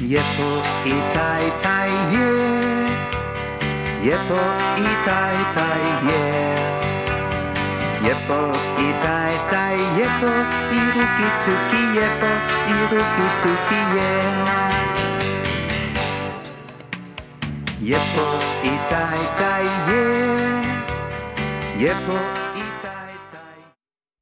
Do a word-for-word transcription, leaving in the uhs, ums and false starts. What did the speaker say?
Yeppo itai tai yeah. Yeppo itai tai yeah. Yeppo itai tai yeppo irukitsuki yeppo irukitsuki yeah. Yeppo itai tai yeah. Yeppo